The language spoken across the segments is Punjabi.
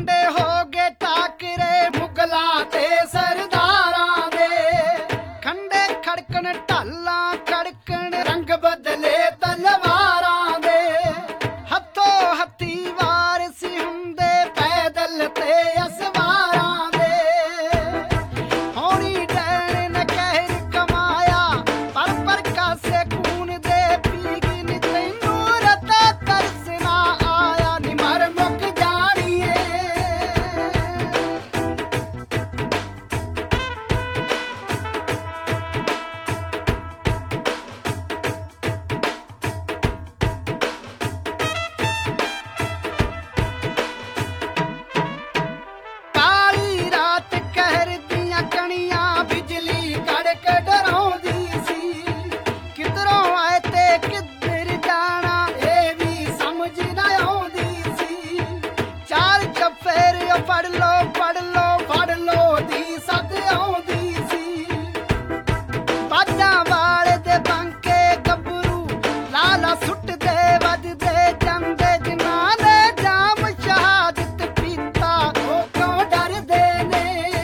ਠੰਡੇ ਹੋ ਗਏ ਟਾਕਰੇ ਮੁਗਲਾਂ ਤੇ ਸਰਦਾਰਾਂ ਦੇ। ਖੰਡੇ ਖੜਕਣ ਢਾਲਾਂ ਕੜਕਣ ਰੰਗ ਬਦਲੇ ਤਲਵਾਰਾਂ ਦੇ। ਹੱਥੋਂ ਹੱਥੀ ਵਾਰ ਸੀ ਹੁੰਦੇ ਪੈਦਲ ਤੇ ਅਸਵਾਰਾਂ ਦੇ। ਹੌਣੀ ਡੈਣ ਨੇ ਕਹਿਰ ਕਮਾਇਆ ਪਰ ਕਾਸੇ ਖੂਨ ਦੇ ਪੀ ਗਈ ਨੀ ਤੈਨੂੰ ਰਤਾ ਤਰਸ ਨਾ ਆਇਆ ਨੀ ਮਰ ਮੁੱਕ ਜਾਣੀਏ। ਕਾਲੀ ਰਾਤ ਕਹਿਰ ਦੀਆਂ ਕਣੀਆਂ ਬਿਜਲੀ ਕੜਕ ਡਰਾਉਂਦੀ ਸੀ। ਕਿਧਰੋਂ ਆਏ ਤੇ ਕਿੱਧਰ ਜਾਣਾ ਇਹ ਵੀ ਸਮਝ ਨਾ ਆਉਂਦੀ ਸੀ। ਚਾਰ ਚਫੇਰ ਫੜ ਲੋ ਫੜ ਲੋ ਫੜ ਲੋ ਦੀ ਸੱਦ ਆਉਂਦੀ ਸੀ। ਬਾਜਾਂ ਵਾਲੇ ਦੇ ਬਾਂਕੇ ਗੱਭਰੂ ਲਾਲਾ ਸੁੱਟਦੇ ਵੱਜਦੇ ਜਾਂਦੇ। ਜਿਨ੍ਹਾਂ ਨੇ ਜਾਮ ਸ਼ਹਾਦਤ ਪੀਤਾ ਉਹ ਕਿਉਂ ਡਰਦੇ ਨੇ।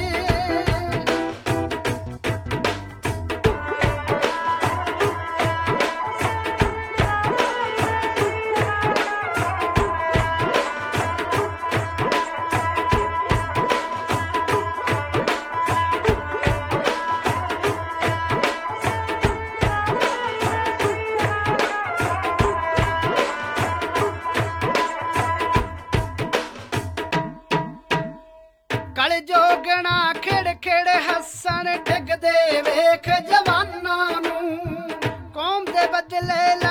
ਕਲ ਜੋਗਣਾ ਖਿੜ ਖਿੜ ਹੱਸਣ ਡਿੱਗਦੇ ਵੇਖ ਜਵਾਨਾਂ ਨੂੰ। ਕੌਮ ਦੇ ਬਦਲੇ